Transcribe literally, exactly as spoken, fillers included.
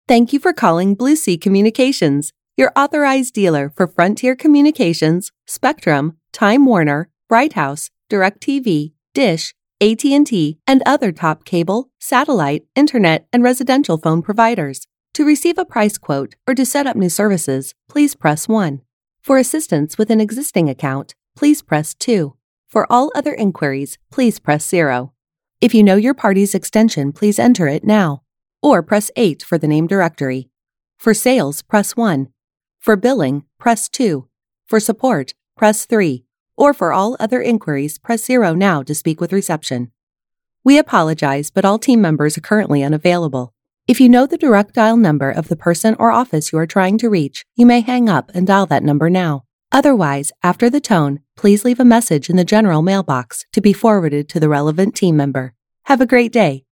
Thank you for calling Blue Sea Communications, your authorized dealer for Frontier Communications, Spectrum, Time Warner, Bright House, DirecTV, Dish, A T and T, and other top cable, satellite, internet, and residential phone providers. To receive a price quote or to set up new services, please press one. For assistance with an existing account, please press two. For all other inquiries, please press zero. If you know your party's extension, please enter it now, or press eight for the name directory. For sales, press one. For billing, press two. For support, press three. Or for all other inquiries, press zero now to speak with reception. We apologize, but all team members are currently unavailable. If you know the direct dial number of the person or office you are trying to reach, you may hang up and dial that number now. Otherwise, after the tone, please leave a message in the general mailbox to be forwarded to the relevant team member. Have a great day.